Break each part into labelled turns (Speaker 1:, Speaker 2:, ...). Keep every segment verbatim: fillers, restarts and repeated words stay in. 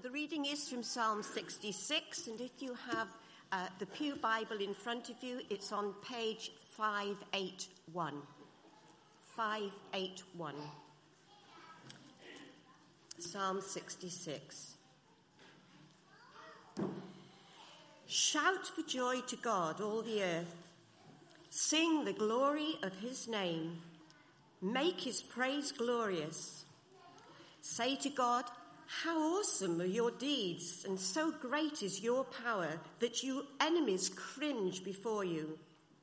Speaker 1: The reading is from Psalm sixty-six, and if you have uh, the Pew Bible in front of you, it's on page five eighty-one. five eighty-one. Psalm sixty-six. Shout for joy to God, all the earth. Sing the glory of his name. Make his praise glorious. Say to God, how awesome are your deeds, and so great is your power that your enemies cringe before you.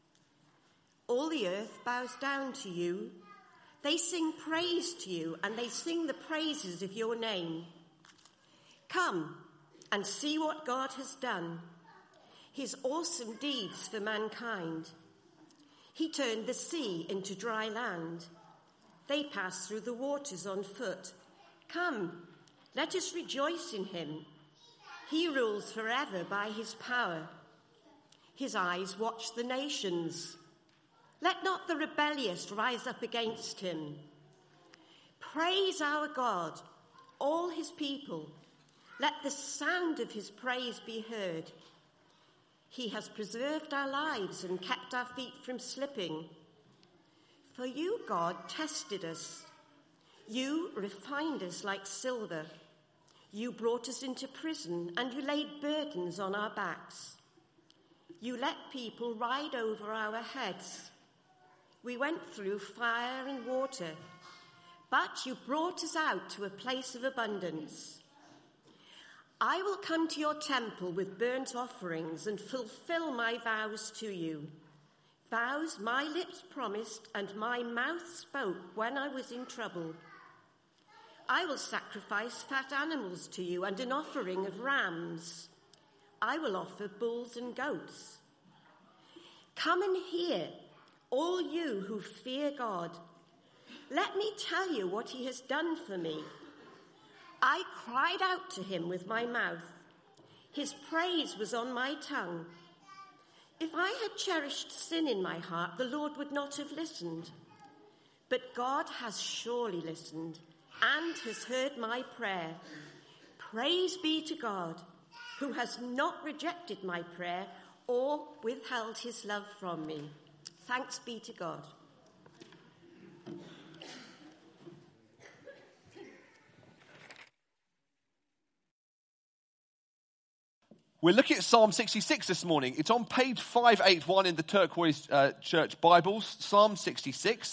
Speaker 1: All the earth bows down to you. They sing praise to you, and they sing the praises of your name. Come and see what God has done, his awesome deeds for mankind. He turned the sea into dry land. They passed through the waters on foot. Come, let us rejoice in him. He rules forever by his power. His eyes watch the nations. Let not the rebellious rise up against him. Praise our God, all his people. Let the sound of his praise be heard. He has preserved our lives and kept our feet from slipping. For you, God, tested us. You refined us like silver. You brought us into prison, and you laid burdens on our backs. You let people ride over our heads. We went through fire and water, but you brought us out to a place of abundance. I will come to your temple with burnt offerings and fulfill my vows to you. Vows my lips promised and my mouth spoke when I was in trouble. I will sacrifice fat animals to you and an offering of rams. I will offer bulls and goats. Come and hear, all you who fear God. Let me tell you what he has done for me. I cried out to him with my mouth. His praise was on my tongue. If I had cherished sin in my heart, the Lord would not have listened. But God has surely listened and has heard my prayer. Praise be to God, who has not rejected my prayer or withheld his love from me. Thanks be to God.
Speaker 2: We're looking at Psalm sixty-six this morning. It's on page five eighty-one in the Turquoise uh, Church Bibles, Psalm sixty-six.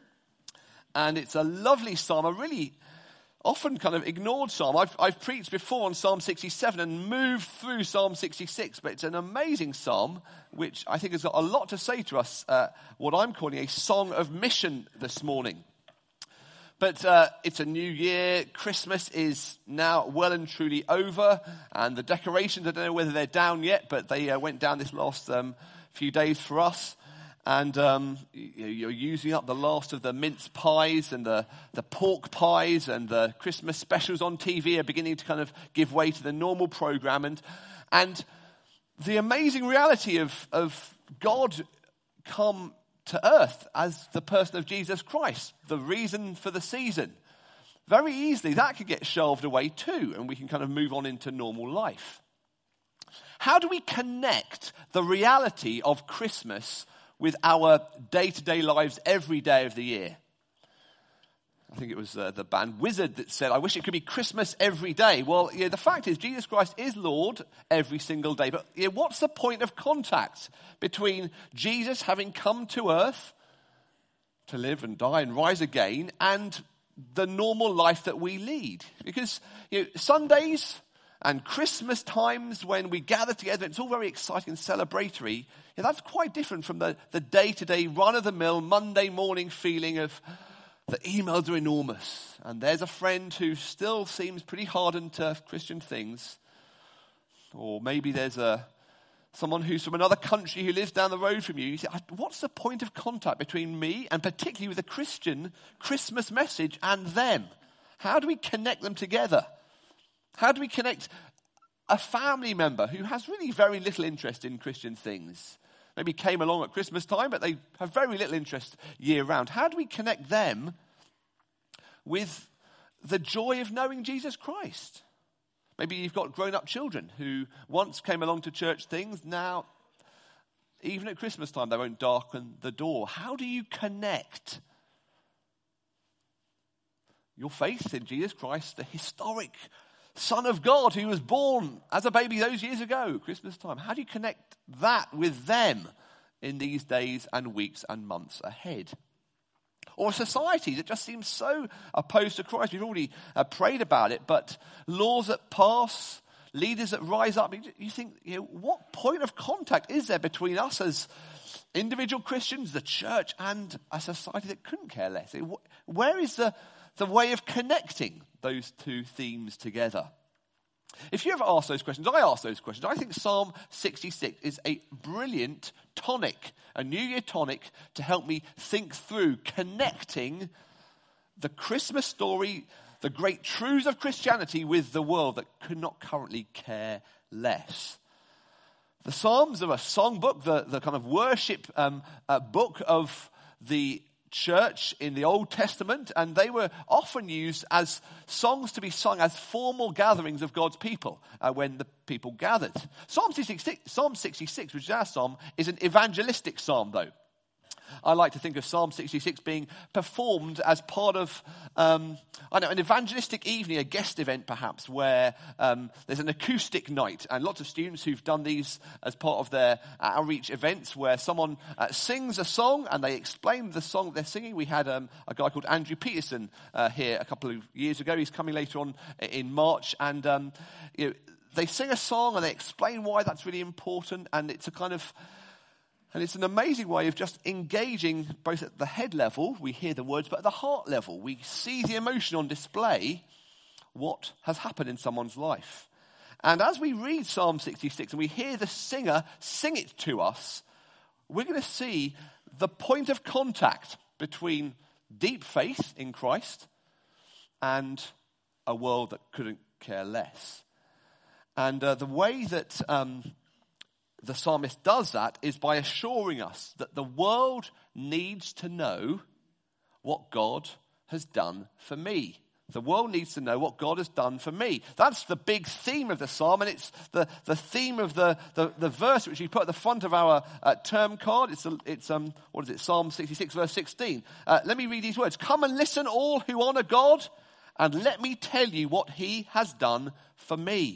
Speaker 2: And it's a lovely psalm, a really often kind of ignored psalm. I've, I've preached before on Psalm sixty-seven and moved through Psalm sixty-six, but it's an amazing psalm, which I think has got a lot to say to us, uh, what I'm calling a song of mission this morning. But uh, it's a new year. Christmas is now well and truly over. And the decorations, I don't know whether they're down yet, but they uh, went down this last um, few days for us. And um, you're using up the last of the mince pies and the, the pork pies, and the Christmas specials on T V are beginning to kind of give way to the normal program. And, and the amazing reality of, of God come to earth as the person of Jesus Christ, the reason for the season. Very easily that could get shelved away too, and we can kind of move on into normal life. How do we connect the reality of Christmas with our day-to-day lives every day of the year? I think it was uh, the band Wizard that said, I wish it could be Christmas every day. Well, yeah, the fact is Jesus Christ is Lord every single day. But yeah, what's the point of contact between Jesus having come to earth to live and die and rise again and the normal life that we lead? Because you know, Sundays and Christmas times when we gather together, it's all very exciting and celebratory. Yeah, that's quite different from the, the day-to-day, run-of-the-mill, Monday morning feeling of the emails are enormous. And there's a friend who still seems pretty hardened to Christian things. Or maybe there's a someone who's from another country who lives down the road from you. You say, what's the point of contact between me and particularly with a Christian Christmas message and them? How do we connect them together? How do we connect a family member who has really very little interest in Christian things? Maybe came along at Christmas time, but they have very little interest year round. How do we connect them with the joy of knowing Jesus Christ? Maybe you've got grown-up children who once came along to church things, now, even at Christmas time, they won't darken the door. How do you connect your faith in Jesus Christ, the historic Son of God who was born as a baby those years ago, Christmas time? How do you connect that with them in these days and weeks and months ahead? Or a society that just seems so opposed to Christ. We've already uh, prayed about it, but laws that pass, leaders that rise up, you think, you know, what point of contact is there between us as individual Christians, the church, and a society that couldn't care less? Where is the, the way of connecting those two themes together? If you ever ask those questions, I ask those questions, I think Psalm sixty-six is a brilliant tonic, a New Year tonic, to help me think through connecting the Christmas story, the great truths of Christianity, with the world that could not currently care less. The Psalms are a songbook, the, the kind of worship um, uh, book of the church in the Old Testament, and they were often used as songs to be sung as formal gatherings of God's people uh, when the people gathered. Psalm sixty-six, Psalm sixty-six, which is our psalm, is an evangelistic psalm, though. I like to think of Psalm sixty-six being performed as part of, um, I don't know, an evangelistic evening, a guest event perhaps, where um, there's an acoustic night. And lots of students who've done these as part of their outreach events, where someone uh, sings a song and they explain the song they're singing. We had um, a guy called Andrew Peterson uh, here a couple of years ago. He's coming later on in March. And um, you know, they sing a song and they explain why that's really important. And it's a kind of... And it's an amazing way of just engaging both at the head level, we hear the words, but at the heart level, we see the emotion on display, what has happened in someone's life. And as we read Psalm sixty-six and we hear the singer sing it to us, we're going to see the point of contact between deep faith in Christ and a world that couldn't care less. And uh, the way that... Um, The psalmist does that is by assuring us that the world needs to know what God has done for me. The world needs to know what God has done for me. That's the big theme of the psalm, and it's the, the theme of the, the, the verse which we put at the front of our uh, term card. It's, a, it's um, what is it, Psalm sixty-six, verse sixteen. Uh, let me read these words. Come and listen, all who honor God, and let me tell you what he has done for me.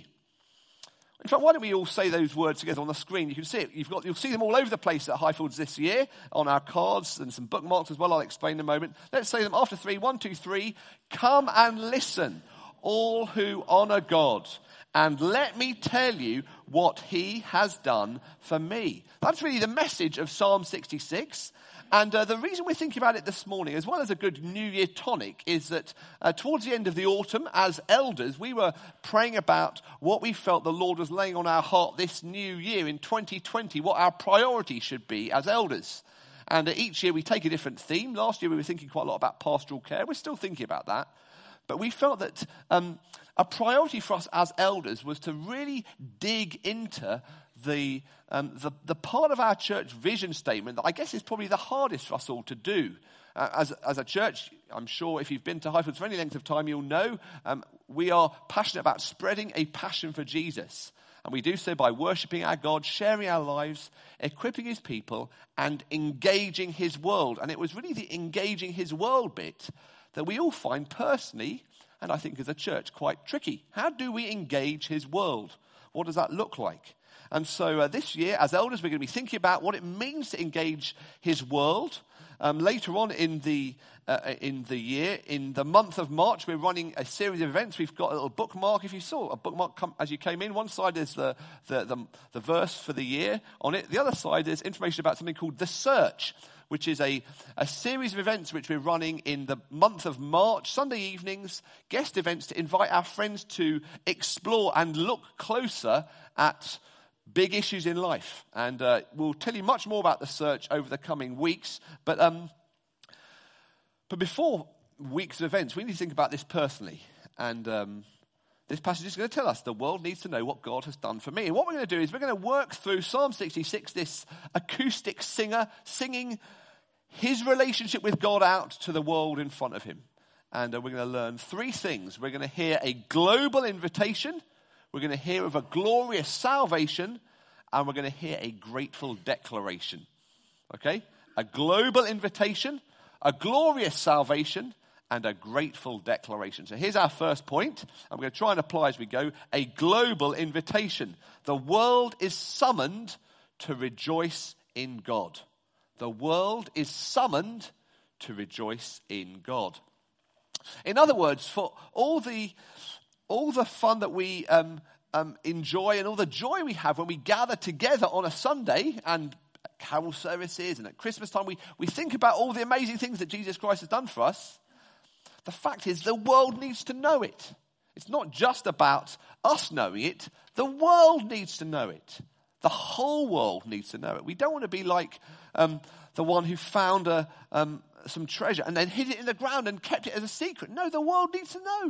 Speaker 2: In fact, why don't we all say those words together on the screen? You can see it. You've got, you'll see them all over the place at Highfields this year, on our cards and some bookmarks as well. I'll explain in a moment. Let's say them after three. One, two, three. Come and listen, all who honor God, and let me tell you what he has done for me. That's really the message of Psalm sixty-six. And uh, the reason we're thinking about it this morning, as well as a good New Year tonic, is that uh, towards the end of the autumn, as elders, we were praying about what we felt the Lord was laying on our heart this new year in twenty twenty, what our priority should be as elders. And uh, each year we take a different theme. Last year we were thinking quite a lot about pastoral care. We're still thinking about that. But we felt that um, a priority for us as elders was to really dig into the, um, the the part of our church vision statement that I guess is probably the hardest for us all to do. Uh, as, as a church, I'm sure if you've been to Highfields for any length of time, you'll know um, we are passionate about spreading a passion for Jesus. And we do so by worshipping our God, sharing our lives, equipping his people, and engaging his world. And it was really the engaging his world bit that we all find personally, and I think as a church, quite tricky. How do we engage his world? What does that look like? And so uh, this year, as elders, we're going to be thinking about what it means to engage his world. Um, later on in the uh, in the year, in the month of March, we're running a series of events. We've got a little bookmark. If you saw a bookmark come, as you came in, one side is the, the, the, the verse for the year on it. The other side is information about something called The Search, which is a, a series of events which we're running in the month of March, Sunday evenings, guest events to invite our friends to explore and look closer at big issues in life. And uh, we'll tell you much more about The Search over the coming weeks. But um, but before weeks of events, we need to think about this personally. And um, this passage is going to tell us the world needs to know what God has done for me. And what we're going to do is we're going to work through Psalm sixty-six, this acoustic singer singing his relationship with God out to the world in front of him. And uh, we're going to learn three things. We're going to hear a global invitation we're going to hear of a glorious salvation, and we're going to hear a grateful declaration. Okay? A global invitation, a glorious salvation, and a grateful declaration. So here's our first point. I'm going to try and apply as we go. A global invitation. The world is summoned to rejoice in God. The world is summoned to rejoice in God. In other words, for all the all the fun that we um, um, enjoy and all the joy we have when we gather together on a Sunday and carol services and at Christmas time, we, we think about all the amazing things that Jesus Christ has done for us. The fact is, the world needs to know it. It's not just about us knowing it. The world needs to know it. The whole world needs to know it. We don't want to be like um, the one who found a, um, some treasure and then hid it in the ground and kept it as a secret. No, the world needs to know.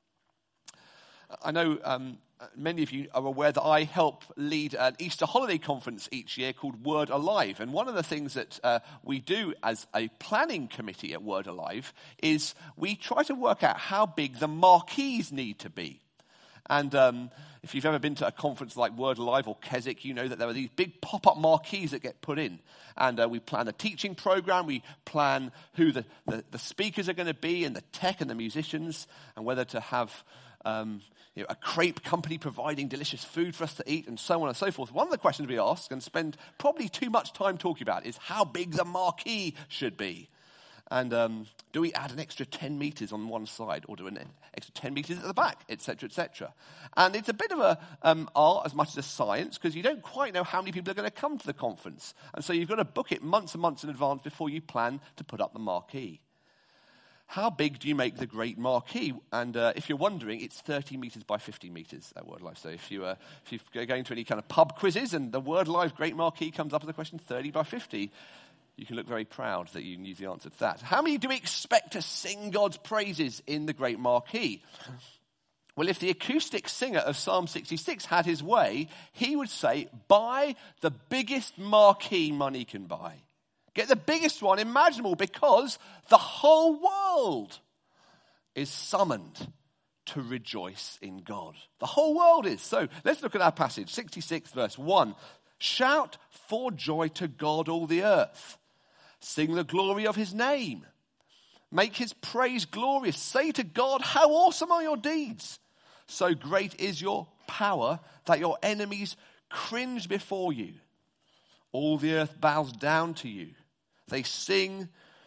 Speaker 2: I know um, many of you are aware that I help lead an Easter holiday conference each year called Word Alive. And one of the things that uh, we do as a planning committee at Word Alive is we try to work out how big the marquees need to be. And um, if you've ever been to a conference like Word Alive or Keswick, you know that there are these big pop-up marquees that get put in. And uh, we plan a teaching program, we plan who the, the, the speakers are going to be and the tech and the musicians and whether to have um, you know, a crepe company providing delicious food for us to eat and so on and so forth. One of the questions we ask and spend probably too much time talking about is how big the marquee should be. And um, do we add an extra ten meters on one side or do an extra ten meters at the back, et cetera, et cetera. And it's a bit of a um, art as much as a science because you don't quite know how many people are going to come to the conference. And so you've got to book it months and months in advance before you plan to put up the marquee. How big do you make the great marquee? And uh, if you're wondering, it's thirty meters by fifty meters at Word Alive. So if, you, uh, if you're going to any kind of pub quizzes and the Word Alive great marquee comes up as a question thirty by fifty, you can look very proud that you knew the answer to that. How many do we expect to sing God's praises in the great marquee? Well, if the acoustic singer of Psalm sixty-six had his way, he would say, buy the biggest marquee money can buy. Get the biggest one imaginable because the whole world is summoned to rejoice in God. The whole world is. So let's look at our passage, sixty-six verse one. Shout for joy to God, all the earth. Sing the glory of his name. Make his praise glorious. Say to God, how awesome are your deeds. So great is your power that your enemies cringe before you. All the earth bows down to you. They sing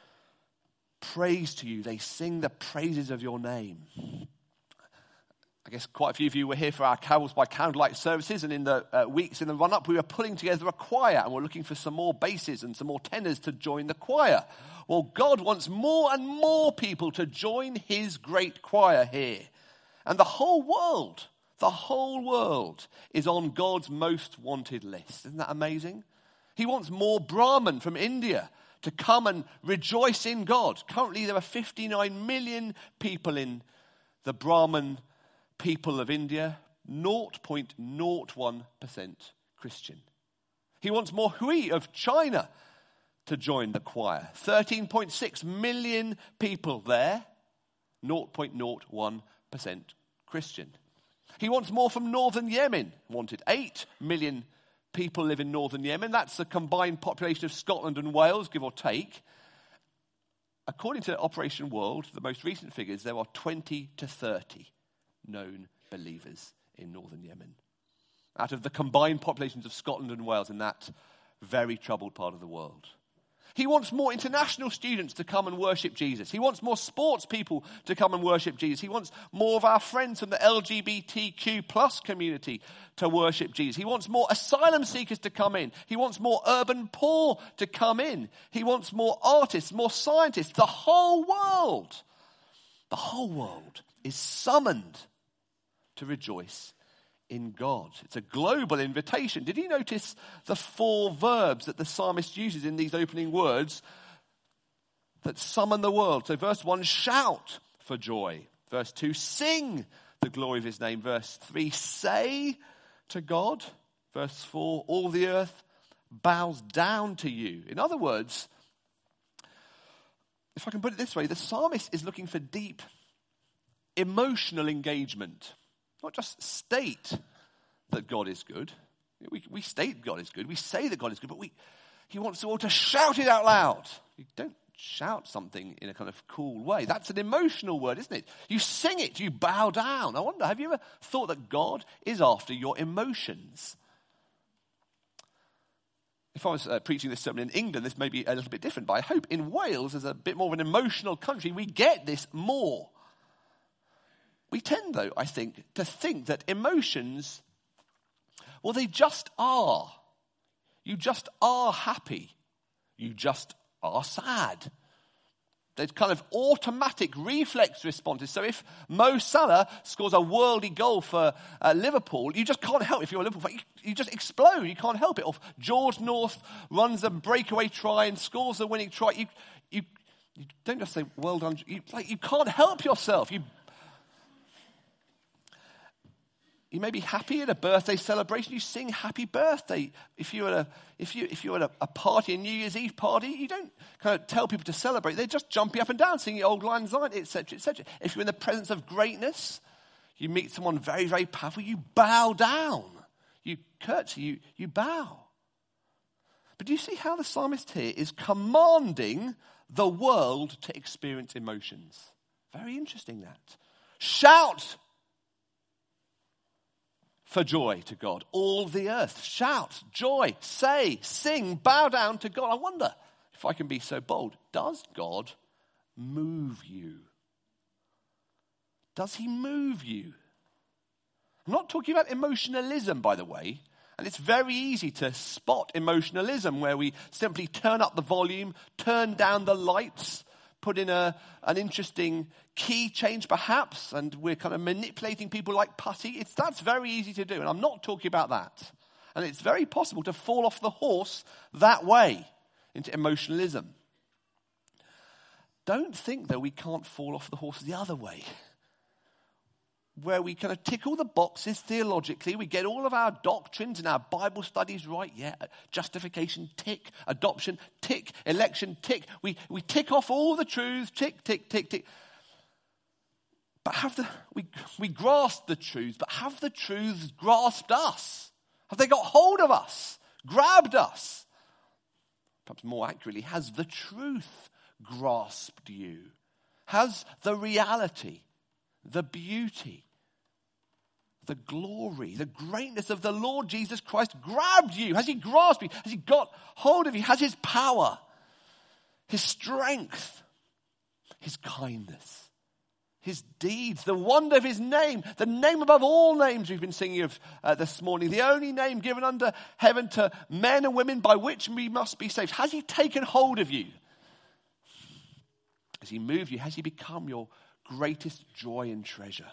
Speaker 2: praise to you. They sing the praises of your name. I guess quite a few of you were here for our Carols by Candlelight services, and in the uh, weeks in the run-up, we were putting together a choir, and we're looking for some more basses and some more tenors to join the choir. Well, God wants more and more people to join his great choir here. And the whole world, the whole world is on God's most wanted list. Isn't that amazing? He wants more Brahmin from India to come and rejoice in God. Currently, there are fifty-nine million people in the Brahmin people of India, zero point zero one percent Christian. He wants more Hui of China to join the choir. thirteen point six million people there, zero point zero one percent Christian. He wants more from northern Yemen. Wanted eight million people live in northern Yemen. That's the combined population of Scotland and Wales, give or take. According to Operation World, the most recent figures, there are twenty to thirty known believers in northern Yemen, out of the combined populations of Scotland and Wales in that very troubled part of the world. He wants more international students to come and worship Jesus. He wants more sports people to come and worship Jesus. He wants more of our friends from the L G B T Q plus community to worship Jesus. He wants more asylum seekers to come in. He wants more urban poor to come in. He wants more artists, more scientists. The whole world, the whole world is summoned to rejoice in God. It's a global invitation. Did you notice the four verbs that the psalmist uses in these opening words that summon the world? So verse one, shout for joy. Verse two, sing the glory of his name. Verse three, say to God. Verse four, all the earth bows down to you. In other words, if I can put it this way, the psalmist is looking for deep emotional engagement. Not just state that God is good. We, we state God is good. We say that God is good, but we, he wants us all to shout it out loud. You don't shout something in a kind of cool way. That's an emotional word, isn't it? You sing it. You bow down. I wonder, have you ever thought that God is after your emotions? If I was uh, preaching this sermon in England, this may be a little bit different, but I hope in Wales, as a bit more of an emotional country, we get this more. We tend, though, I think, to think that emotions, well, they just are. You just are happy. You just are sad. They're kind of automatic reflex responses. So if Mo Salah scores a worldie goal for uh, Liverpool, you just can't help it. If you're a Liverpool fan, you, you just explode. You can't help it. Or George North runs a breakaway try and scores a winning try. You, you, you don't just say, well done. You, like, you can't help yourself. You You may be happy at a birthday celebration. You sing happy birthday. If you're at a, if you, if you're at a, a party, a New Year's Eve party, you don't kind of tell people to celebrate. They're just jumping up and down, singing Old Lang Syne, et cetera, et cetera. If you're in the presence of greatness, you meet someone very, very powerful, you bow down. You curtsy, you, you bow. But do you see how the psalmist here is commanding the world to experience emotions? Very interesting, that. Shout for joy to God, all the earth. Shout, joy, say, sing, bow down to God. I wonder if I can be so bold. Does God move you? Does he move you? I'm not talking about emotionalism, by the way. And it's very easy to spot emotionalism where we simply turn up the volume, turn down the lights, put in a, an interesting key change perhaps, and we're kind of manipulating people like putty. It's, that's very easy to do, and I'm not talking about that. And it's very possible to fall off the horse that way, into emotionalism. Don't think, though, we can't fall off the horse the other way, where we kind of tick all the boxes theologically. We get all of our doctrines and our Bible studies right. Yeah, justification, tick. Adoption, tick. Election, tick. We we tick off all the truths, tick, tick, tick, tick. But have the we we grasp the truths, but have the truths grasped us? Have they got hold of us? Grabbed us? Perhaps more accurately, has the truth grasped you? Has the reality, the beauty, the glory, the greatness of the Lord Jesus Christ grabbed you? Has he grasped you? Has he got hold of you? Has his power, his strength, his kindness, his deeds, the wonder of his name, the name above all names we've been singing of uh, this morning, the only name given under heaven to men and women by which we must be saved. Has he taken hold of you? Has he moved you? Has he become your greatest joy and treasure?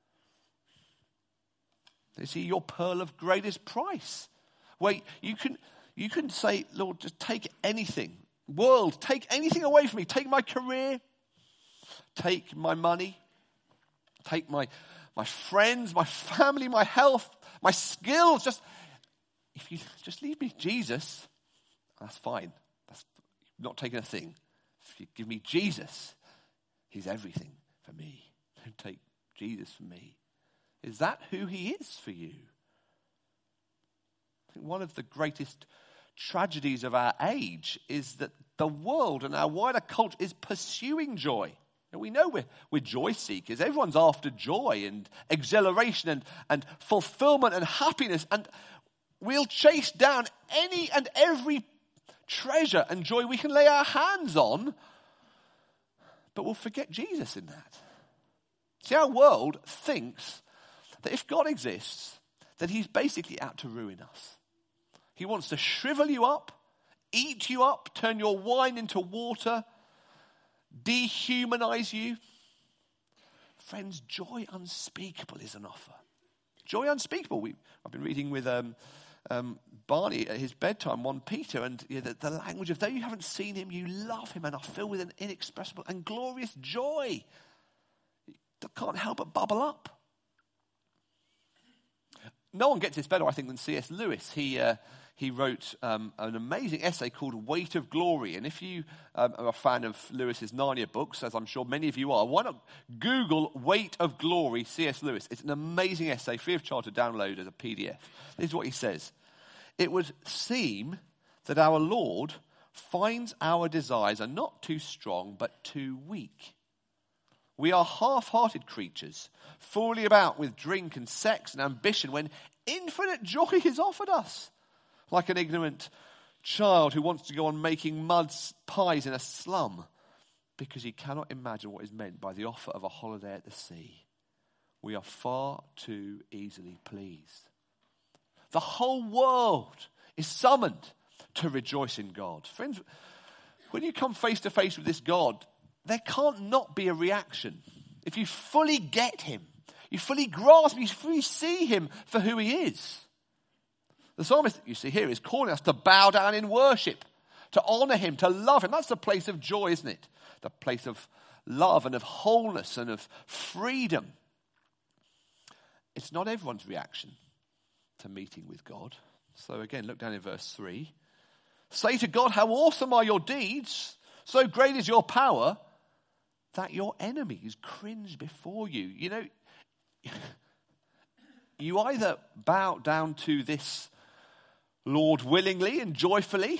Speaker 2: Is he your pearl of greatest price? Where you can, you can say, Lord, just take anything. World, take anything away from me. Take my career. Take my money. Take my, my friends, my family, my health, my skills. Just, if you just leave me Jesus, that's fine. That's not taking a thing. If you give me Jesus, he's everything for me. Don't take Jesus from me. Is that who he is for you? I think one of the greatest tragedies of our age is that the world and our wider culture is pursuing joy. And we know we're, we're joy seekers. Everyone's after joy and exhilaration and, and fulfillment and happiness. And we'll chase down any and every treasure and joy we can lay our hands on, but we'll forget Jesus in that. See, our world thinks that if God exists, then he's basically out to ruin us. He wants to shrivel you up, eat you up, turn your wine into water, dehumanize you. Friends, joy unspeakable is an offer. Joy unspeakable. We, I've been reading with um, um, Barney at his bedtime, First Peter, and you know, the, the language of, though you haven't seen him, you love him and are filled with an inexpressible and glorious joy that can't help but bubble up. no one gets this better, I think, than C S Lewis. He uh, he wrote um, an amazing essay called Weight of Glory. And if you um, are a fan of Lewis's Narnia books, as I'm sure many of you are, why not Google Weight of Glory, C S Lewis. It's an amazing essay, free of charge to download as a P D F. This is what he says. It would seem that our Lord finds our desires are not too strong, but too weak. We are half-hearted creatures, fooling about with drink and sex and ambition when infinite joy is offered us. Like an ignorant child who wants to go on making mud pies in a slum because he cannot imagine what is meant by the offer of a holiday at the sea. We are far too easily pleased. The whole world is summoned to rejoice in God. Friends, when you come face to face with this God, there can't not be a reaction. If you fully get him, you fully grasp him, you fully see him for who he is. The psalmist that you see here is calling us to bow down in worship, to honor him, to love him. That's the place of joy, isn't it? The place of love and of wholeness and of freedom. It's not everyone's reaction to meeting with God. So again, look down in verse three. Say to God, how awesome are your deeds, so great is your power, that your enemies cringe before you. You know, you either bow down to this Lord willingly and joyfully,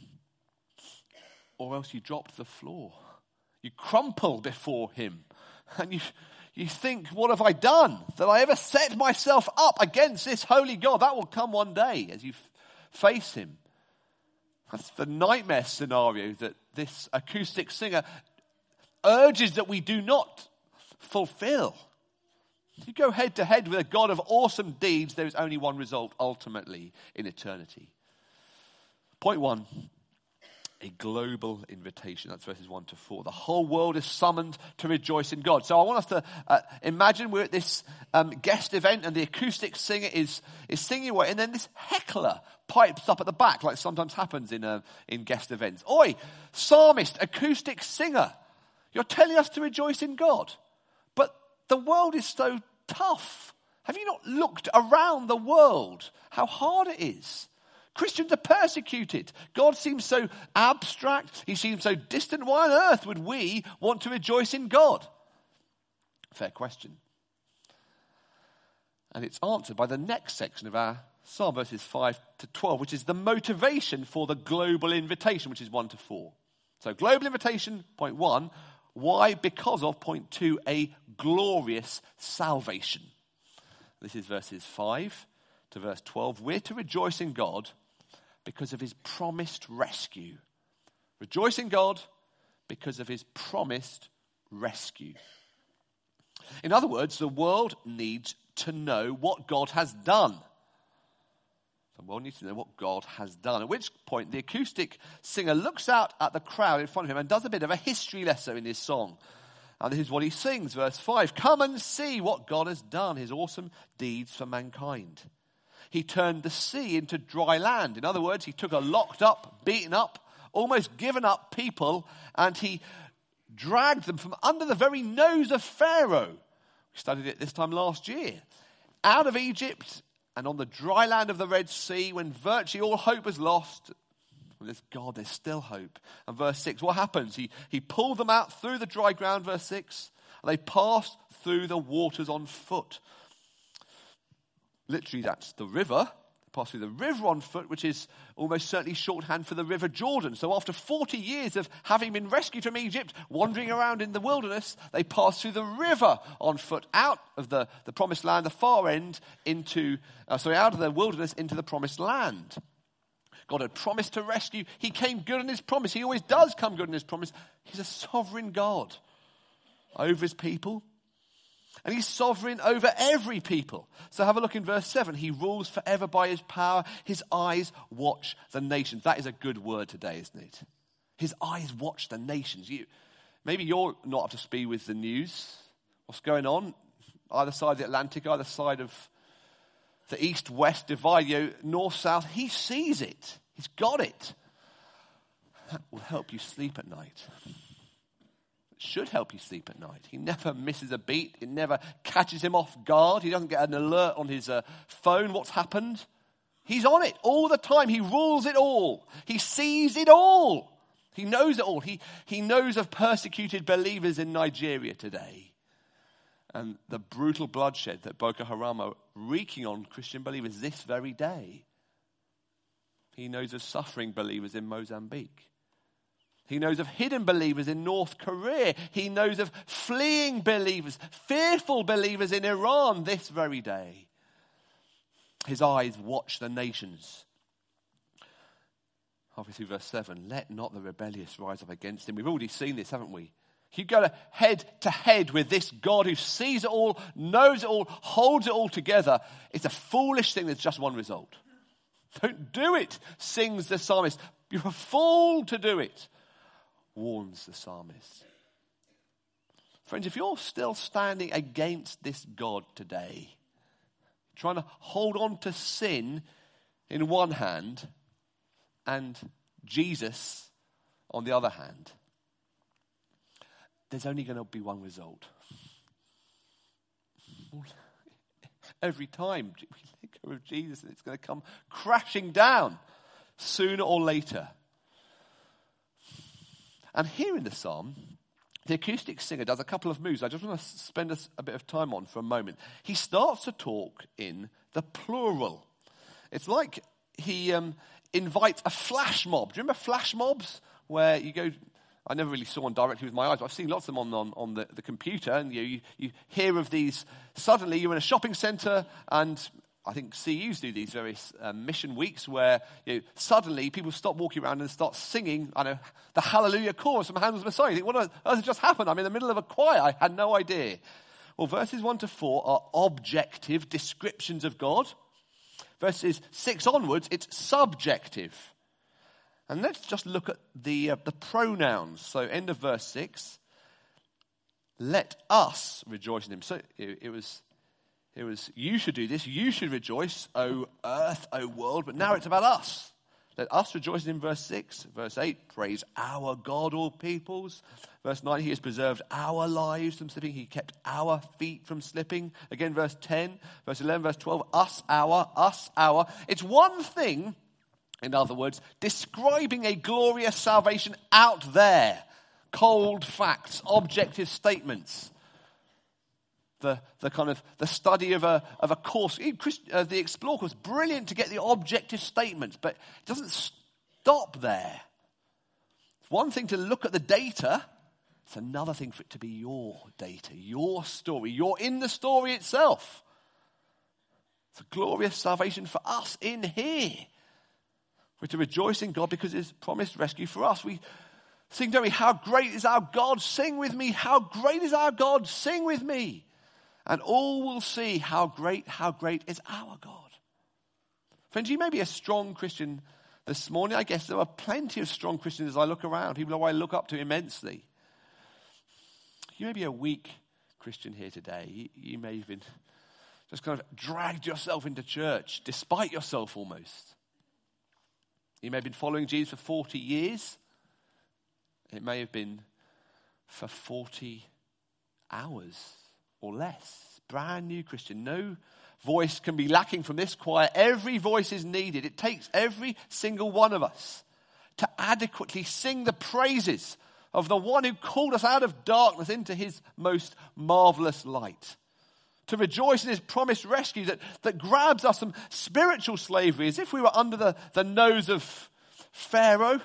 Speaker 2: or else you drop to the floor. You crumple before him, and you you think, what have I done? That I ever set myself up against this holy God? That will come one day as you f- face him. That's the nightmare scenario that this acoustic singer urges that we do not fulfill. If you go head to head with a God of awesome deeds, there is only one result ultimately in eternity. Point one, a global invitation. That's verses one to four. The whole world is summoned to rejoice in God. So I want us to uh, imagine we're at this um, guest event and the acoustic singer is, is singing away, and then this heckler pipes up at the back, like sometimes happens in, uh, in guest events. Oi, psalmist, acoustic singer, you're telling us to rejoice in God. But the world is so tough. Have you not looked around the world, how hard it is? Christians are persecuted. God seems so abstract. He seems so distant. Why on earth would we want to rejoice in God? Fair question. And it's answered by the next section of our psalm, verses five to twelve, which is the motivation for the global invitation, which is one to four. So global invitation, point one. Why? Because of, point two, a glorious salvation. This is verses five to verse twelve. We're to rejoice in God because of his promised rescue. Rejoice in God because of his promised rescue. In other words, the world needs to know what God has done. The world needs to know what God has done. At which point the acoustic singer looks out at the crowd in front of him and does a bit of a history lesson in his song. And this is what he sings, verse five. Come and see what God has done, his awesome deeds for mankind. He turned the sea into dry land. In other words, he took a locked up, beaten up, almost given up people, and he dragged them from under the very nose of Pharaoh. We studied it this time last year. Out of Egypt and on the dry land of the Red Sea, when virtually all hope was lost, well, there's God, there's still hope. And verse six, what happens? He, he pulled them out through the dry ground, verse six, and they passed through the waters on foot. Literally, that's the river. They passed through the river on foot, which is almost certainly shorthand for the River Jordan. So after forty years of having been rescued from Egypt, wandering around in the wilderness, they passed through the river on foot, out of the, the promised land, the far end, into, uh, sorry, out of the wilderness into the promised land. God had promised to rescue. He came good in his promise. He always does come good in his promise. He's a sovereign God over his people. And he's sovereign over every people. So have a look in verse seven. He rules forever by his power. His eyes watch the nations. That is a good word today, isn't it? His eyes watch the nations. You, maybe you're not up to speed with the news. What's going on? Either side of the Atlantic, either side of the east-west divide, you know, north-south. He sees it. He's got it. That will help you sleep at night. should help you sleep at night. He never misses a beat. It never catches him off guard. He doesn't get an alert on his uh, phone. What's happened? He's on it all the time. He rules it all. He sees it all. He knows it all. He, he knows of persecuted believers in Nigeria today. And the brutal bloodshed that Boko Haram are wreaking on Christian believers this very day. He knows of suffering believers in Mozambique. He knows of hidden believers in North Korea. He knows of fleeing believers, fearful believers in Iran this very day. His eyes watch the nations. Obviously, verse seven, let not the rebellious rise up against him. We've already seen this, haven't we? You go to head to head with this God who sees it all, knows it all, holds it all together. It's a foolish thing. There's just one result. Don't do it, sings the psalmist. You're a fool to do it, warns the psalmist. Friends, if you're still standing against this God today, trying to hold on to sin in one hand and Jesus on the other hand, there's only going to be one result. Every time we let go of Jesus, it's going to come crashing down sooner or later. And here in the psalm, the acoustic singer does a couple of moves I just want to spend a, a bit of time on for a moment. He starts to talk in the plural. It's like he um, invites a flash mob. Do you remember flash mobs? Where you go, I never really saw one directly with my eyes, but I've seen lots of them on, on, on the, the computer. And you, you, you hear of these, suddenly you're in a shopping centre, and I think C Us do these various uh, mission weeks where you know, suddenly people stop walking around and start singing, I know, the Hallelujah chorus from Handel's Messiah. You think, what has just happened? I'm in the middle of a choir. I had no idea. Well, verses one to four are objective descriptions of God. Verses six onwards, it's subjective. And let's just look at the uh, the pronouns. So end of verse six. Let us rejoice in him. So it, it was it was you should do this. You should rejoice, O earth, O world. But now it's about us. Let us rejoice in him. Verse six. Verse eight. Praise our God, all peoples. Verse nine. He has preserved our lives from slipping. He kept our feet from slipping. Again, verse ten. Verse eleven. Verse twelve. Us, our, us, our. It's one thing. In other words, describing a glorious salvation out there. Cold facts, objective statements. The the kind of the study of a of a course. Uh, the Explorer was brilliant to get the objective statements, but it doesn't stop there. It's one thing to look at the data. It's another thing for it to be your data, your story. You're in the story itself. It's a glorious salvation for us in here. We're to rejoice in God because He's promised rescue for us. We sing, don't we? How great is our God? Sing with me. How great is our God? Sing with me. And all will see how great, how great is our God. Friends, you may be a strong Christian this morning. I guess there are plenty of strong Christians as I look around. People who I look up to immensely. You may be a weak Christian here today. You, you may have been just kind of dragged yourself into church, despite yourself almost. You may have been following Jesus for forty years. It may have been for forty hours or less. Brand new Christian. No voice can be lacking from this choir. Every voice is needed. It takes every single one of us to adequately sing the praises of the one who called us out of darkness into his most marvelous light. To rejoice in his promised rescue that, that grabs us from spiritual slavery as if we were under the, the nose of Pharaoh.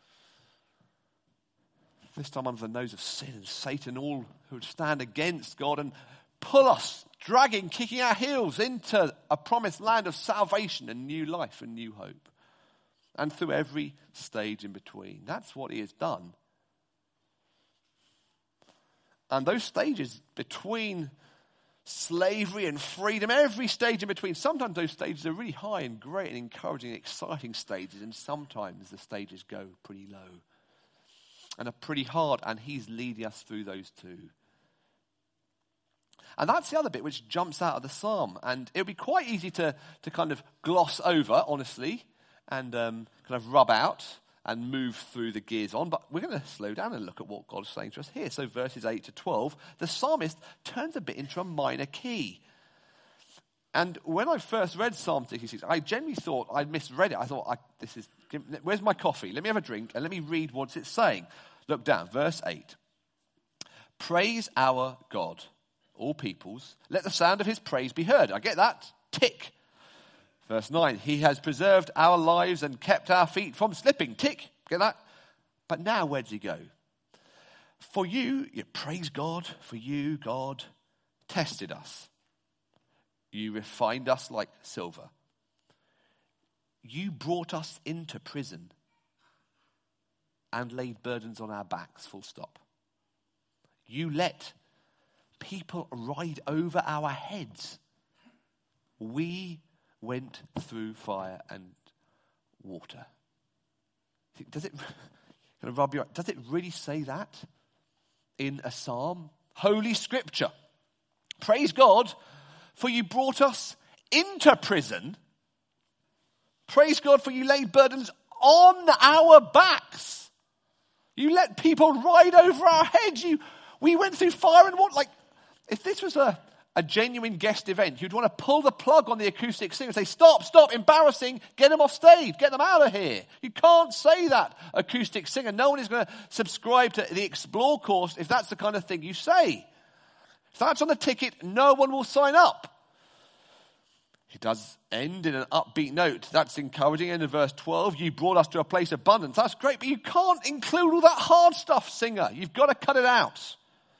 Speaker 2: This time under the nose of sin and Satan, all who would stand against God and pull us, dragging, kicking our heels into a promised land of salvation and new life and new hope. And through every stage in between. That's what he has done. And those stages between slavery and freedom, every stage in between. Sometimes those stages are really high and great and encouraging and exciting stages, and sometimes the stages go pretty low and are pretty hard, and he's leading us through those too. And that's the other bit which jumps out of the psalm, and it would be quite easy to, to kind of gloss over, honestly, and um, kind of rub out and move through the gears on, but we're going to slow down and look at what God's saying to us here. So verses eight to twelve, the psalmist turns a bit into a minor key. And when I first read Psalm sixty-six, I genuinely thought I'd misread it. I thought, I, this is, where's my coffee? Let me have a drink and let me read what it's saying. Look down, verse eight. Praise our God, all peoples. Let the sound of his praise be heard. I get that. Tick. Verse nine. He has preserved our lives and kept our feet from slipping. Tick. Get that? But now where does he go? For you, you praise God, for you, God, tested us. You refined us like silver. You brought us into prison and laid burdens on our backs, full stop. You let people ride over our heads. We went through fire and water. Does it, gonna rub you up, does it really say that in a psalm? Holy Scripture. Praise God, for you brought us into prison. Praise God, for you laid burdens on our backs. You let people ride over our heads. You, we went through fire and water. Like, if this was a, a genuine guest event, you'd want to pull the plug on the acoustic singer and say, stop, stop, embarrassing, get them off stage, get them out of here. You can't say that, acoustic singer. No one is going to subscribe to the Explore course if that's the kind of thing you say. If that's on the ticket, no one will sign up. It does end in an upbeat note. That's encouraging. In verse twelve, you brought us to a place of abundance. That's great, but you can't include all that hard stuff, singer. You've got to cut it out.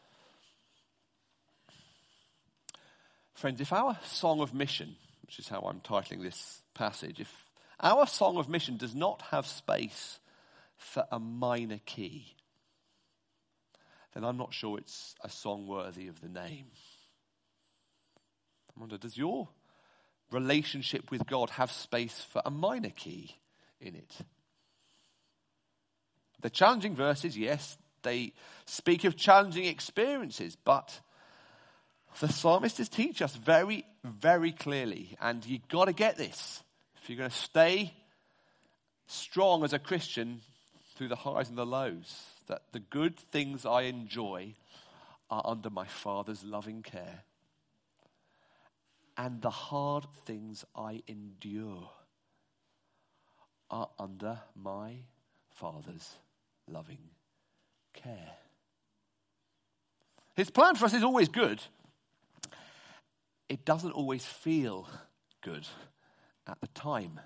Speaker 2: Friends, if our song of mission, which is how I'm titling this passage, if our song of mission does not have space for a minor key, then I'm not sure it's a song worthy of the name. I wonder, does your relationship with God have space for a minor key in it? The challenging verses, yes, they speak of challenging experiences, but the psalmists teach us very, very clearly, and you've got to get this, if you're going to stay strong as a Christian through the highs and the lows, that the good things I enjoy are under my Father's loving care. And the hard things I endure are under my Father's loving care. His plan for us is always good. It doesn't always feel good at the time.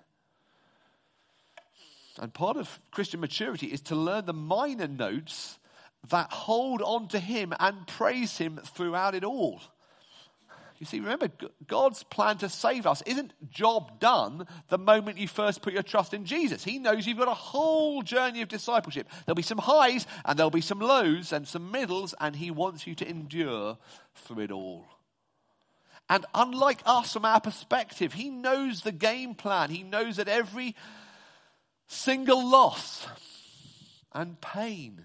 Speaker 2: And part of Christian maturity is to learn the minor notes that hold on to him and praise him throughout it all. You see, remember, God's plan to save us isn't job done the moment you first put your trust in Jesus. He knows you've got a whole journey of discipleship. There'll be some highs and there'll be some lows and some middles, and he wants you to endure through it all. And unlike us from our perspective, he knows the game plan. He knows that every single loss and pain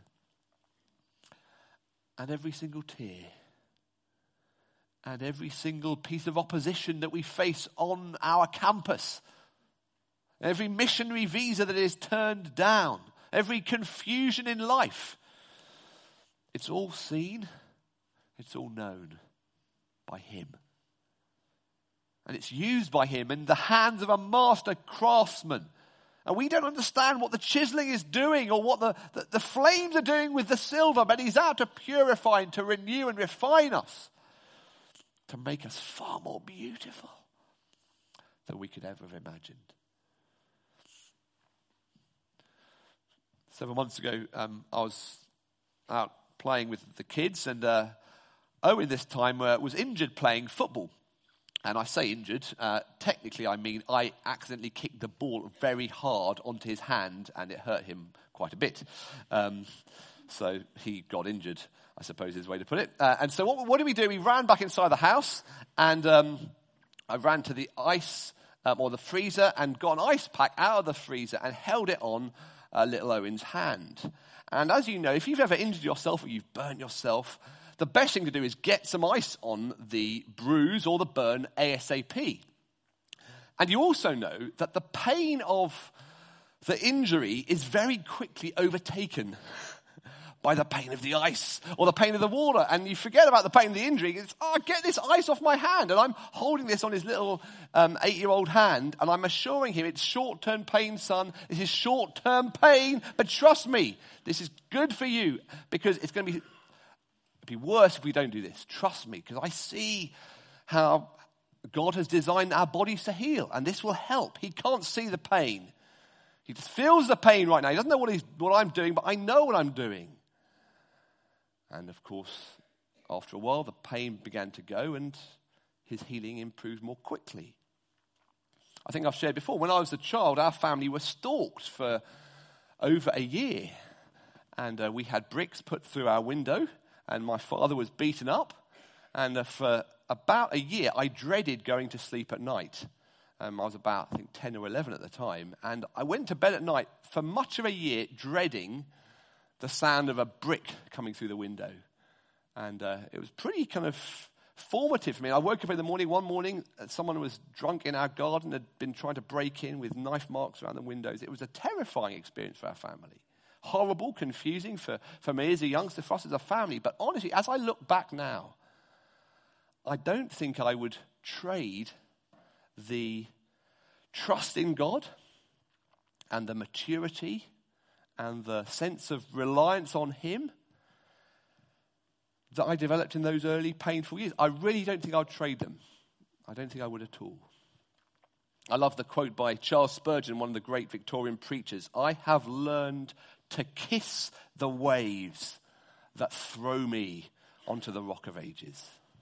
Speaker 2: and every single tear and every single piece of opposition that we face on our campus, every missionary visa that is turned down, every confusion in life, it's all seen, it's all known by him. And it's used by him in the hands of a master craftsman. And we don't understand what the chiseling is doing or what the, the, the flames are doing with the silver, but he's out to purify and to renew and refine us, to make us far more beautiful than we could ever have imagined. Several months ago, um, I was out playing with the kids, and uh, Owen this time uh, was injured playing football. And I say injured, uh, technically I mean I accidentally kicked the ball very hard onto his hand and it hurt him quite a bit. Um, so he got injured, I suppose is the way to put it. Uh, and so what, what did we do? We ran back inside the house, and um, I ran to the ice um, or the freezer and got an ice pack out of the freezer and held it on uh, little Owen's hand. And as you know, if you've ever injured yourself or you've burnt yourself, the best thing to do is get some ice on the bruise or the burn ASAP. And you also know that the pain of the injury is very quickly overtaken by the pain of the ice or the pain of the water. And you forget about the pain of the injury. It's, oh, get this ice off my hand. And I'm holding this on his little um, eight-year-old hand, and I'm assuring him it's short-term pain, son. This is short-term pain, but trust me, this is good for you, because it's going to be, it'd be worse if we don't do this. Trust me, because I see how God has designed our bodies to heal, and this will help. He can't see the pain. He just feels the pain right now. He doesn't know what, he's, what I'm doing, but I know what I'm doing. And of course, after a while, the pain began to go and his healing improved more quickly. I think I've shared before, when I was a child, our family was stalked for over a year. And uh, we had bricks put through our window, and my father was beaten up. And uh, for about a year, I dreaded going to sleep at night. Um, I was about, I think, ten or eleven at the time. And I went to bed at night for much of a year dreading the sound of a brick coming through the window. And uh, it was pretty kind of formative for me. I woke up in the morning, one morning, uh, someone was drunk in our garden, had been trying to break in with knife marks around the windows. It was a terrifying experience for our family. Horrible, confusing for, for me as a youngster, for us as a family. But honestly, as I look back now, I don't think I would trade the trust in God and the maturity and the sense of reliance on him that I developed in those early painful years. I really don't think I'd trade them. I don't think I would at all. I love the quote by Charles Spurgeon, one of the great Victorian preachers. I have learned to kiss the waves that throw me onto the rock of ages.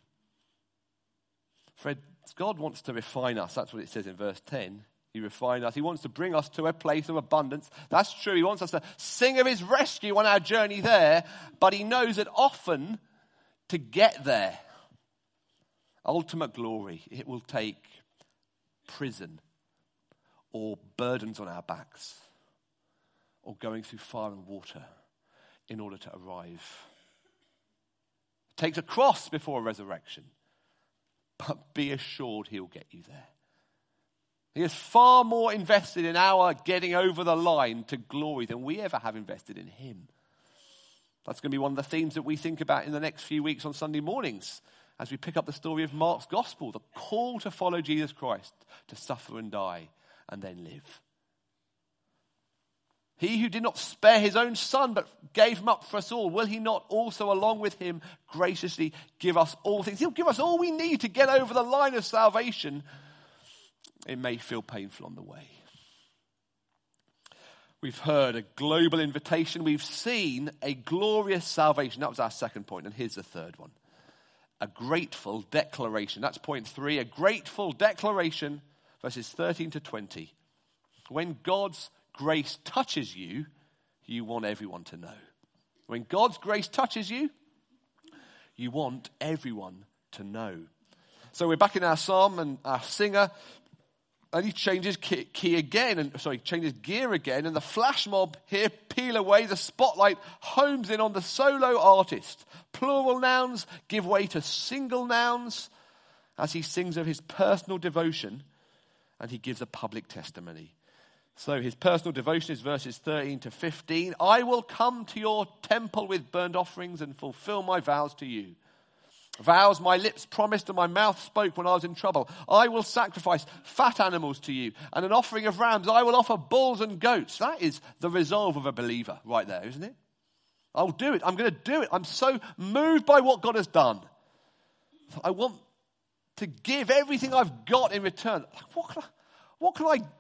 Speaker 2: Fred, God wants to refine us. That's what it says in verse ten. He refined us. He wants to bring us to a place of abundance. That's true. He wants us to sing of his rescue on our journey there. But he knows that often to get there, ultimate glory, it will take prison or burdens on our backs or going through fire and water in order to arrive. It takes a cross before a resurrection. But be assured he'll get you there. He is far more invested in our getting over the line to glory than we ever have invested in him. That's going to be one of the themes that we think about in the next few weeks on Sunday mornings as we pick up the story of Mark's gospel, the call to follow Jesus Christ, to suffer and die and then live. He who did not spare his own son but gave him up for us all, will he not also along with him graciously give us all things? He'll give us all we need to get over the line of salvation. It may feel painful on the way. We've heard a global invitation. We've seen a glorious salvation. That was our second point, and here's the third one. A grateful declaration. That's point three. A grateful declaration, verses thirteen to twenty. When God's grace touches you, you want everyone to know. When God's grace touches you, you want everyone to know. So we're back in our psalm, and our singer, and he changes key, key again, and sorry, changes gear again, and the flash mob here peel away. The spotlight homes in on the solo artist. Plural nouns give way to single nouns as he sings of his personal devotion, and he gives a public testimony. So his personal devotion is verses thirteen to fifteen. I will come to your temple with burnt offerings and fulfill my vows to you. Vows my lips promised and my mouth spoke when I was in trouble. I will sacrifice fat animals to you, and an offering of rams. I will offer bulls and goats. That is the resolve of a believer right there, isn't it? I'll do it. I'm going to do it. I'm so moved by what God has done. I want to give everything I've got in return. What can I, what can I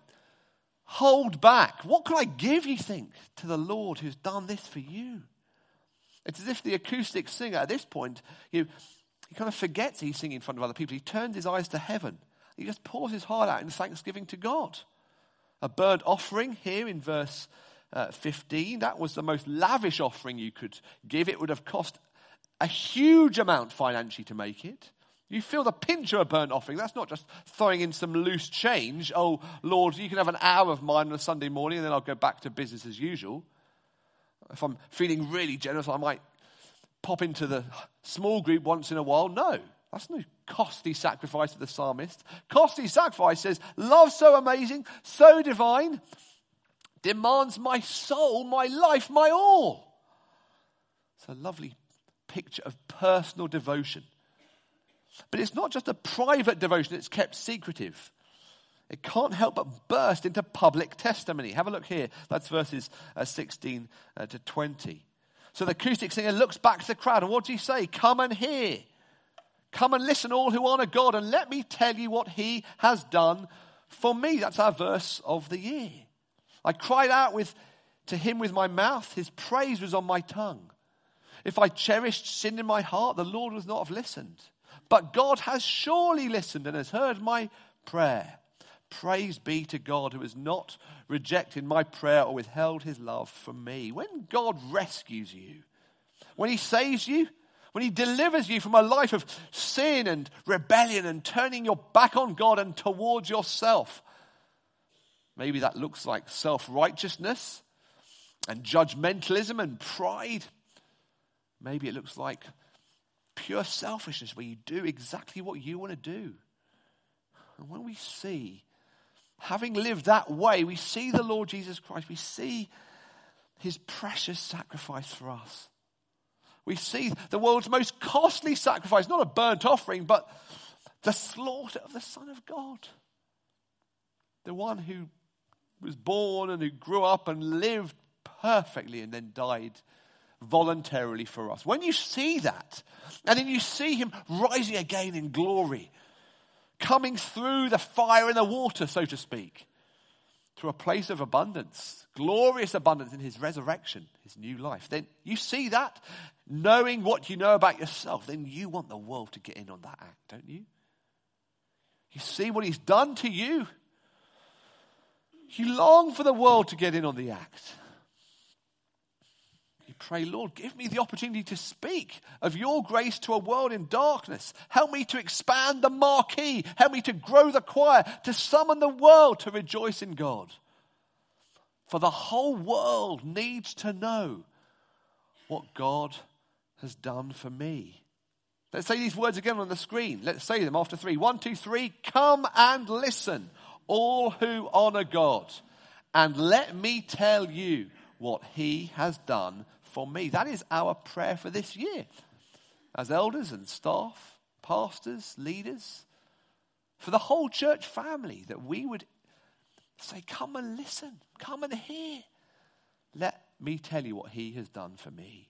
Speaker 2: hold back? What can I give, you think, to the Lord who's done this for you? It's as if the acoustic singer at this point, you He kind of forgets he's singing in front of other people. He turns his eyes to heaven. He just pours his heart out in thanksgiving to God. A burnt offering here in verse uh, fifteen. That was the most lavish offering you could give. It would have cost a huge amount financially to make it. You feel the pinch of a burnt offering. That's not just throwing in some loose change. Oh, Lord, you can have an hour of mine on a Sunday morning and then I'll go back to business as usual. If I'm feeling really generous, I might pop into the small group once in a while. No, that's no costly sacrifice of the psalmist. Costly sacrifice says, love so amazing, so divine, demands my soul, my life, my all. It's a lovely picture of personal devotion. But it's not just a private devotion, it's kept secretive. It can't help but burst into public testimony. Have a look here. That's verses uh, sixteen uh, to twenty. So the acoustic singer looks back to the crowd, and what does he say? Come and hear. Come and listen, all who honor God, and let me tell you what he has done for me. That's our verse of the year. I cried out with to him with my mouth. His praise was on my tongue. If I cherished sin in my heart, the Lord would not have listened. But God has surely listened and has heard my prayer. Praise be to God who has not rejected my prayer or withheld his love from me. When God rescues you, when he saves you, when he delivers you from a life of sin and rebellion and turning your back on God and towards yourself, maybe that looks like self-righteousness and judgmentalism and pride. Maybe it looks like pure selfishness where you do exactly what you want to do. And when we see, having lived that way, we see the Lord Jesus Christ. We see his precious sacrifice for us. We see the world's most costly sacrifice, not a burnt offering, but the slaughter of the Son of God. The one who was born and who grew up and lived perfectly and then died voluntarily for us. When you see that, and then you see him rising again in glory, coming through the fire and the water, so to speak, to a place of abundance, glorious abundance in his resurrection, his new life, then you see that, knowing what you know about yourself, then you want the world to get in on that act, don't you? You see what he's done to you. You long for the world to get in on the act. You pray, Lord, give me the opportunity to speak of your grace to a world in darkness. Help me to expand the marquee. Help me to grow the choir, to summon the world to rejoice in God. For the whole world needs to know what God has done for me. Let's say these words again on the screen. Let's say them after three. One, two, three. Come and listen, all who honor God, and let me tell you what he has done for me. That is our prayer for this year. As elders and staff, pastors, leaders, for the whole church family, that we would say, come and listen, come and hear. Let me tell you what he has done for me.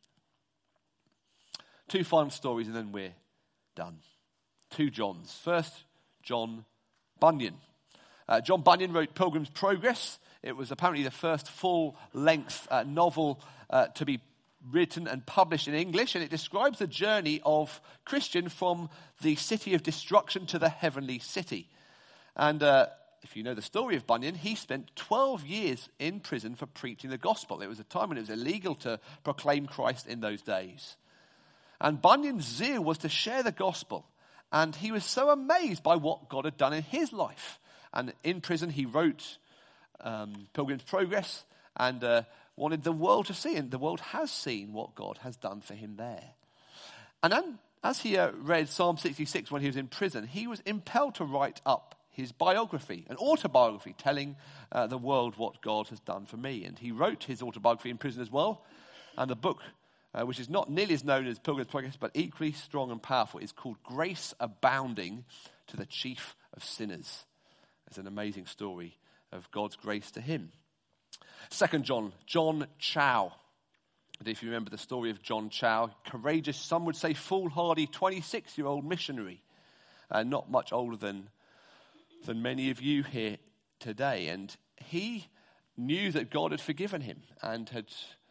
Speaker 2: Two final stories and then we're done. Two Johns. First, John Bunyan. Uh, John Bunyan wrote Pilgrim's Progress. It was apparently the first full-length uh, novel uh, to be written and published in English, and it describes the journey of Christian from the city of destruction to the heavenly city. And uh, if you know the story of Bunyan, he spent twelve years in prison for preaching the gospel. It was a time when it was illegal to proclaim Christ in those days. And Bunyan's zeal was to share the gospel, and he was so amazed by what God had done in his life. And in prison he wrote um, Pilgrim's Progress and uh, wanted the world to see, and the world has seen what God has done for him there. And then, as he uh, read Psalm sixty-six when he was in prison, he was impelled to write up his biography, an autobiography, telling uh, the world what God has done for me. And he wrote his autobiography in prison as well. And the book, uh, which is not nearly as known as Pilgrim's Progress, but equally strong and powerful, is called Grace Abounding to the Chief of Sinners. It's an amazing story of God's grace to him. Second John, John Chow. And if you remember the story of John Chow, courageous, some would say foolhardy, twenty-six-year-old missionary, uh, not much older than, than many of you here today. And he knew that God had forgiven him and had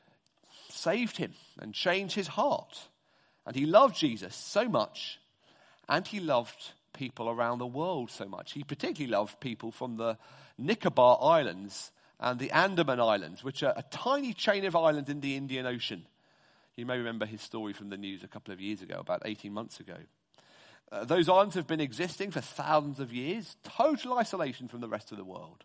Speaker 2: saved him and changed his heart. And he loved Jesus so much, and he loved people around the world so much. He particularly loved people from the Nicobar Islands and the Andaman Islands, which are a tiny chain of islands in the Indian Ocean. You may remember his story from the news a couple of years ago, about eighteen months ago. Uh, those islands have been existing for thousands of years, total isolation from the rest of the world.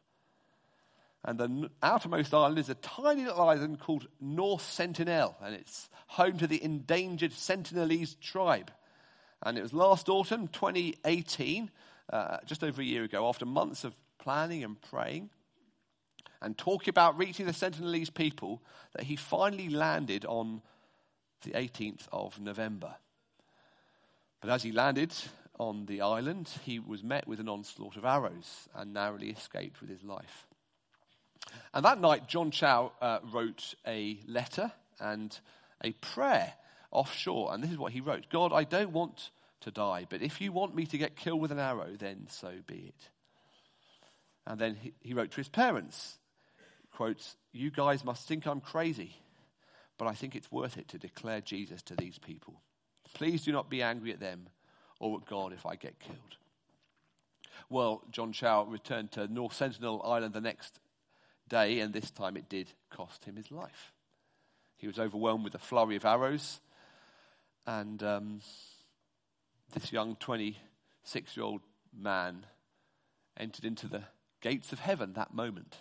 Speaker 2: And the outermost island is a tiny little island called North Sentinel, and it's home to the endangered Sentinelese tribe. And it was last autumn, twenty eighteen, uh, just over a year ago, after months of planning and praying, and talking about reaching the Sentinelese people that he finally landed on the eighteenth of November. But as he landed on the island, he was met with an onslaught of arrows and narrowly escaped with his life. And that night, John Chau uh, wrote a letter and a prayer offshore. And this is what he wrote. God, I don't want to die, but if you want me to get killed with an arrow, then so be it. And then he, he wrote to his parents, quotes, you guys must think I'm crazy, but I think it's worth it to declare Jesus to these people. Please do not be angry at them or at God if I get killed. Well, John Chau returned to North Sentinel Island the next day, and this time it did cost him his life. He was overwhelmed with a flurry of arrows, and um, this young twenty-six-year-old man entered into the gates of heaven that moment.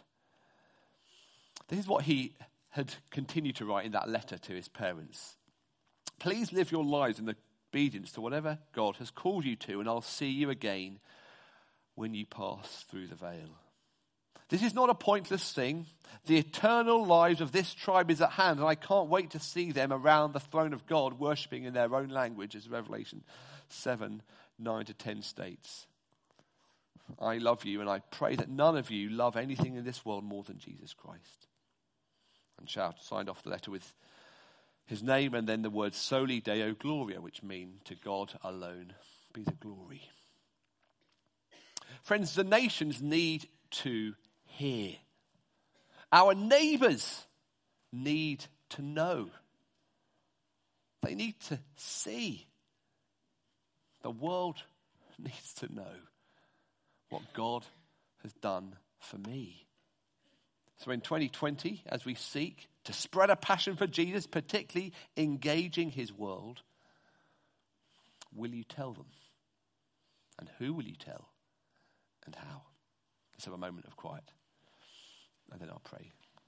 Speaker 2: This is what he had continued to write in that letter to his parents. Please live your lives in obedience to whatever God has called you to, and I'll see you again when you pass through the veil. This is not a pointless thing. The eternal lives of this tribe is at hand, and I can't wait to see them around the throne of God, worshipping in their own language, as Revelation seven, nine to ten states. I love you, and I pray that none of you love anything in this world more than Jesus Christ. And Chau signed off the letter with his name and then the words Soli Deo Gloria, which mean to God alone be the glory. Friends, the nations need to hear. Our neighbours need to know. They need to see. The world needs to know what God has done for me. So in twenty twenty, as we seek to spread a passion for Jesus, particularly engaging his world, will you tell them? And who will you tell? And how? Let's have a moment of quiet, and then I'll pray.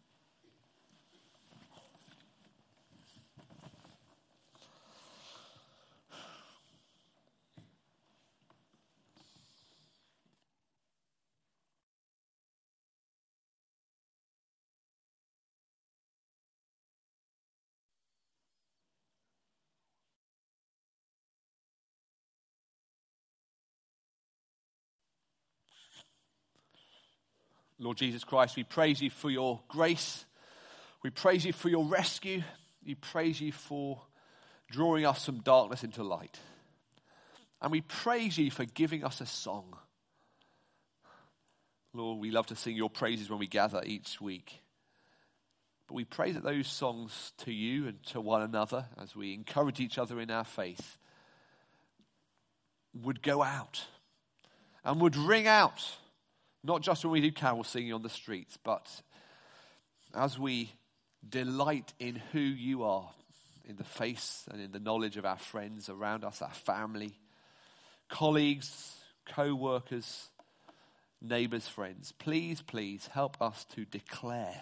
Speaker 2: Lord Jesus Christ, we praise you for your grace. We praise you for your rescue. We praise you for drawing us from darkness into light. And we praise you for giving us a song. Lord, we love to sing your praises when we gather each week. But we pray that those songs to you and to one another, as we encourage each other in our faith, would go out and would ring out. Not just when we do carol singing on the streets, but as we delight in who you are, in the face and in the knowledge of our friends around us, our family, colleagues, co-workers, neighbours, friends. Please, please help us to declare,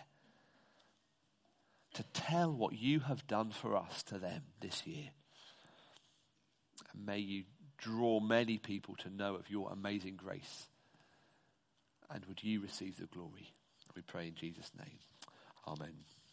Speaker 2: to tell what you have done for us to them this year. And may you draw many people to know of your amazing grace. And would you receive the glory? We pray in Jesus' name. Amen.